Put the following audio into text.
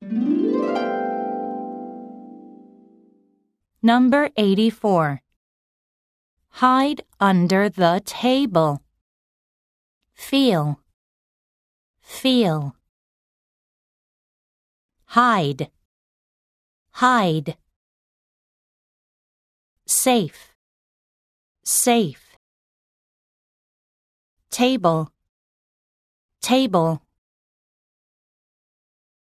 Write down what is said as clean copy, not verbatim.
Number 84. Hide under the table. Feel. Feel. Hide. Hide. Safe. Safe. Table. Table.